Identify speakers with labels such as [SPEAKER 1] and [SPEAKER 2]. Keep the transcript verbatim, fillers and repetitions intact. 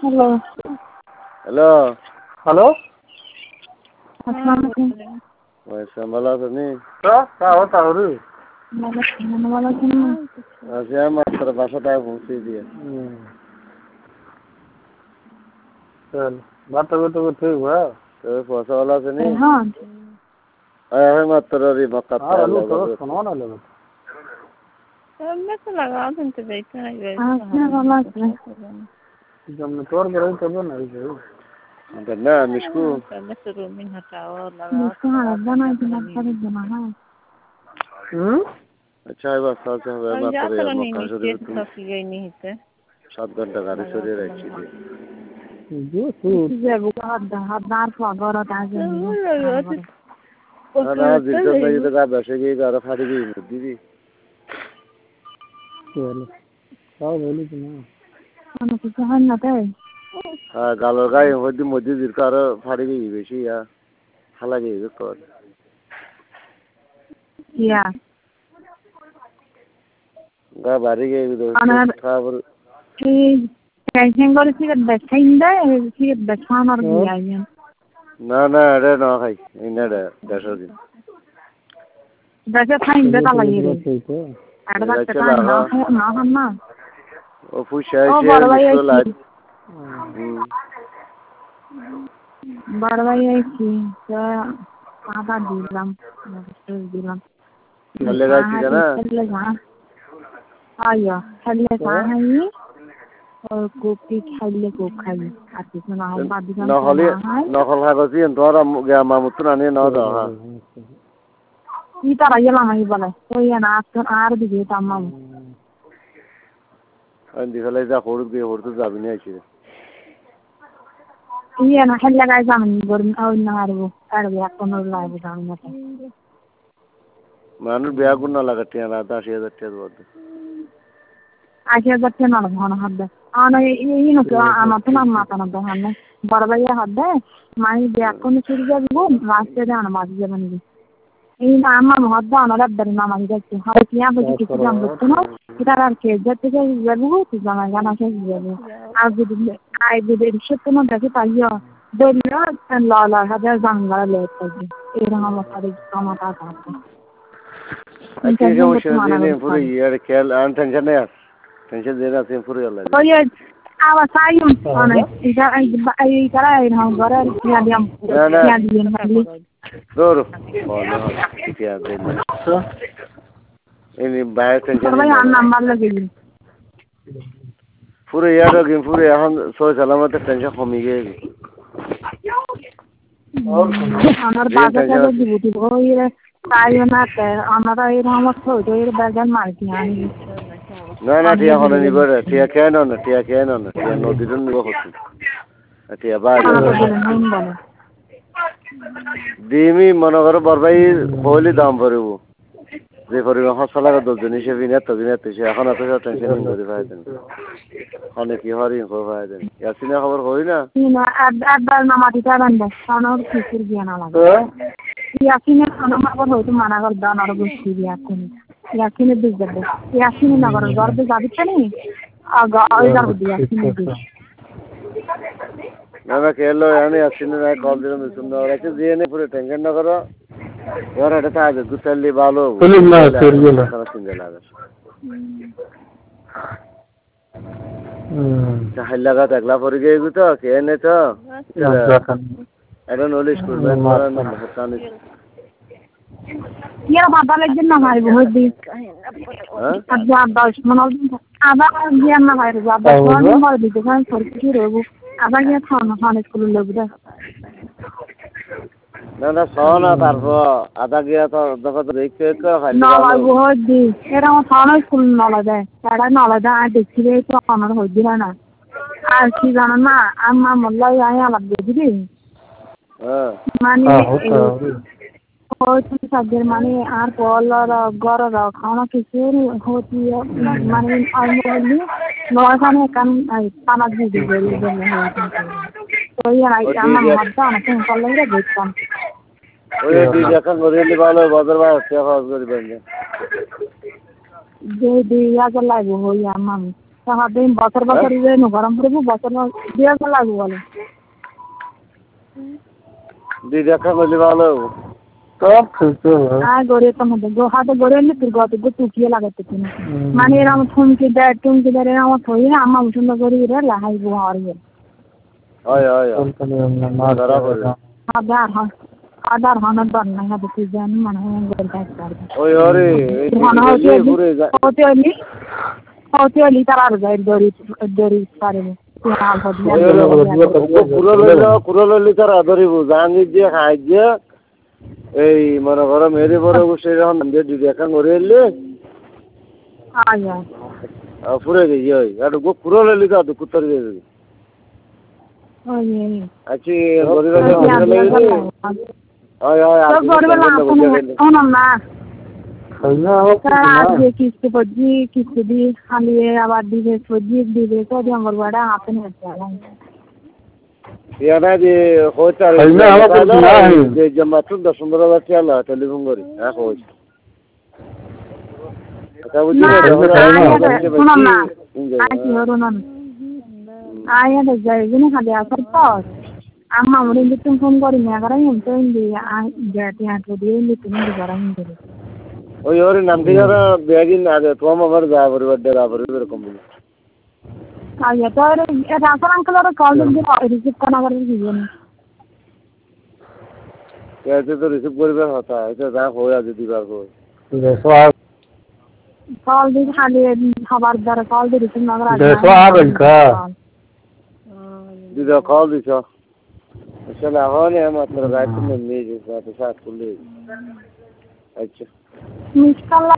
[SPEAKER 1] hello
[SPEAKER 2] hello
[SPEAKER 1] hello আসসালামু
[SPEAKER 2] ওয়ালাইকুম ভালো আছেন
[SPEAKER 1] তাও তাহলে ভালো আছেন
[SPEAKER 2] আছি মাত্র বাসাটায় পৌঁছে দিয়ে
[SPEAKER 1] চল বাতা বাতা করতে হবে
[SPEAKER 2] তো পয়সা ভালো আছেন
[SPEAKER 1] হ্যাঁ
[SPEAKER 2] হ্যাঁ মাত্র রি মক্কা
[SPEAKER 1] আর আলু তো শোনো না লেগে
[SPEAKER 3] मैं तो लगा दिन तो बैठा है
[SPEAKER 1] आपने ভালো আছে जब तोर बरे तब ना रे
[SPEAKER 2] ना मिसकू
[SPEAKER 3] मैं तो रूम में हटाओ लगा
[SPEAKER 1] मिसकू हां बना के मत कर देना हां हम्म
[SPEAKER 2] अच्छा है बस साथ है मात्र रि मक्का शरीफ
[SPEAKER 3] तो की गई नहीं है
[SPEAKER 2] सात घंटा गाड़ी से रखी थी
[SPEAKER 1] जो तू जे बुका हदार फागर ताजे
[SPEAKER 2] ना जितना नहीं तो का बसे की घर फाड़ी गई दीदी
[SPEAKER 1] चलो आओ बोली कि ना আমি কিছু হয় না তাই
[SPEAKER 2] হ্যাঁ গালোর গায়ে হইতে মধ্যে দিরকার ফাড়ি গই বেশি ইয়া খালা গই কর
[SPEAKER 1] ইয়া
[SPEAKER 2] গা বাড়ি গই তো খাবার
[SPEAKER 1] এই টেনশন করে সিগারেট দেখাইন দেয় সিগারেট দেখানোর গিয়া
[SPEAKER 2] না না এটা না খাই ইনা দে দেড়শো দিন
[SPEAKER 1] দেশে খাইন দে তালা গিয়ে এটা বাচ্চা খাই না না খান না
[SPEAKER 2] ও ফুশা এসে লাইট
[SPEAKER 1] বড় ভাই আইছি তো আদা দিলাম দিলাম
[SPEAKER 2] চলে গেছি না
[SPEAKER 1] আয়া খাইলে খাই ও কোপি খাইলে কোপ খাই আর কিছু না হয় বাদ দিলাম
[SPEAKER 2] না হলে নকল কাগজি তোরা মামুত রানি না দাও হ্যাঁ
[SPEAKER 1] ই তারা গেলাম আমি বলে ওই না আর দিকে তামাম
[SPEAKER 2] আন্দি ফেলে যা হরুদ দিয়ে হরুদ যাবি না আইছি
[SPEAKER 1] ইয়ে না খেলে গায়ে যাবেন গরম ওই না আরবো আরবো এখন লাগবে যাবেন না
[SPEAKER 2] মানুষ বিয়া গুণ না লাগে টিয়া রাত আশি হাজার টিয়া দেবো
[SPEAKER 1] আশি হাজার টিয়া না ঘন হাত দেয় আনা এই নতো আমার তো নাম মাথা না দেয় হান্নে বড় ভাইয়া হাত দেয় মাই বিয়া কোনো চুরি যাবি গো লাস্টে দেয় না মাঝে যাবেন এই না আমার হাত দেয় আমার আব্দারি নামাজ যাচ্ছে হয় কি আমি কিছু জান করতে না এটা আর কে যেতে যাবো তুই জানা জানা কে যাবে আর যদি আই যদি সত্য না দেখে পাইয়া বললো লা লা হাজার জাঙ্গলা লেতে এরকম আমার কামাটা আছে
[SPEAKER 2] আজকে কেমন দিনে পুরো ইয়ার খেল আন টেনশন নেই টেনশন দেনা সিম পুরো আল্লাহ
[SPEAKER 1] ওই আবার সাইম মানে এটা এই তারা এরকম করে কিয়া দিয়াম কিয়া দিয়াম খালি
[SPEAKER 2] দৌড় বলে হয় কিয়া দেন এনি বাইরে টেনশন
[SPEAKER 1] ভাই আর নাম্বার লাগে
[SPEAKER 2] পুরো ইয়ার গেম পুরো এখন সই সালামতে টেনশন কমে গেছে
[SPEAKER 1] আমার বাজারে দিবি ওই তাই না আমরা এই রকম ছোট বাগান মারছি আমি
[SPEAKER 2] না না টিয়া হলে নিব রে টিয়া কেন না টিয়া কেন না টিয়া নদীর নিব হচ্ছে টিয়া বাইরে দিমি মনে করো বরবাই হইলে দাম পড়ব যে পরিমাণ খরচা লাগে দশজন হিসেবে নেত নেত এখন এত টেনশন করে পাই দেন অনেক কি হরি পাই দেন ইয়াসিনা খবর হই না
[SPEAKER 1] একবার নামাতি যাবেন সোনার কিসের গিয়ে না লাগে ইয়াসিনের সোনার খবর হয়তো মানা কর দান আর বসি ইয়াসিন ইয়াসিনের দিক যাবে ইয়াসিনের নগর গর্বে যাবি কেনি আগা ওই যাবো ইয়াসিনের দিক
[SPEAKER 2] না না কেলো আমি ইয়াসিনের নাই কল দিলাম শুননা ওরা যে এনে পুরো টেনশন না করো यार এটা আগে গুছালি ভালো
[SPEAKER 1] বলুন না সরিয়ে না
[SPEAKER 2] সারা চিন্তা লাগে
[SPEAKER 1] হুম
[SPEAKER 2] চাই লাগা একলা পড়ে গিয়ে তো কে নে তো এটা নলেজ করবে মারা না হাতানি
[SPEAKER 1] ইয়ার বাবা লাগেন না ভাই বহুত দিন হ্যাঁ আজা দশ মনল আবা গিয়া না ভাই বাবা কোন মর দিতে কারণ সরকি রবো আবা গিয়া থানা থানা স্কুল লবদা
[SPEAKER 2] না না সোনা তারপর আদা গিয়া তো দেখো দেখতে তো খালি
[SPEAKER 1] না ভাই বহুত দিন এরা থানা স্কুল নলা দেয় তারা নলা দেয় আর দেখছিলে তো আমার হইদি না আর কি জানো না আম্মা মোল্লাই আয় আলাপ দিবি
[SPEAKER 2] হ্যাঁ
[SPEAKER 1] মানে হচ্ছে সাদের মানে আর পলার গরর খাওয়া কিছু হতি মানে আমি বলি নয়খানে কান পানা দিয়ে দিবি তো ইয়ার আমার মধ্যে অনেক কল লাগে দেখতাম
[SPEAKER 2] ওই দুই এখন গরিলি ভালো বাজার বা সে খরচ করি বন্ধ
[SPEAKER 1] যে দিয়া গেল লাগবে হই আমার দিন বছর বছর যেন গরম পড়বো বছর দিয়ে লাগবো বলে
[SPEAKER 2] দিদি একটা বলি ভালো
[SPEAKER 1] হ্যাঁ গড়ে তো মধ্যে হাতে গড়ে এলে তোর গত টুকিয়ে লাগাতে কিনা মানে এরকম থমকে দেয় টুমকে দেয় এরকম থই না আমার সুন্দর করে রে লাহাই গো আর
[SPEAKER 2] হয় হয় ধরা পড়বে
[SPEAKER 1] আদার হন আদার হনার দর না হাতে তুই জানি মনে হয় গড়ে থাকতে
[SPEAKER 2] ওই আরে
[SPEAKER 1] মনে হচ্ছে হতে হলি হতে হলি তার আর যায় দড়ি দড়ি পারবে
[SPEAKER 2] কুড়ালি তারা ধরিব জাহাঙ্গীর দিয়ে খাই দিয়ে এই মনে করো মেরে বড় বসে যখন দিদি এখন করে এলে ফুরে গেছি ওই একটু কুড়ালি তো কুত্তর দিয়ে আচ্ছা
[SPEAKER 1] আজকে কিস্তি পড়ছি কিস্তি দিয়ে খালিয়ে আবার দিবে সবজি দিবে সবজি আমার বড় হাতে
[SPEAKER 2] ইয়ানা যে হইতা যে জমাত দশ পনেরো হাজার টাকা টেলিফোন করি হ্যাঁ কই এটা বুঝি
[SPEAKER 1] শুনুন না আজকে হলো না আয়া দে যাই যিনি খালি আসার পর আম্মা মনে কিন্তু ফোন করি না কারণ আমি তো ইন্দি যাতে হাত দিয়ে ইন্দি তুমি করা ইন্দি
[SPEAKER 2] ওই ওর নাম দিয়ে ব্যাগিন আগে তো আমার যা পরিবার দেয়া পরিবার এরকম বলি
[SPEAKER 1] আয়া তো এটা আসল আঙ্কেল ওর কল দিয়ে রিসিভ করা করে দিবেন
[SPEAKER 2] कैसे तो रिसीव करबे होता है এটা যা হয় আজ দিবার কই
[SPEAKER 1] কল দিয়ে খালি খাবার দ্বারা কল দিয়ে রিসিভ না করা
[SPEAKER 4] দেখো আবেল কা
[SPEAKER 2] দিদা কল দিছ আসলে হনে মাত্র রাত में मेरे साथ साथ कुल अच्छा
[SPEAKER 1] মিস কল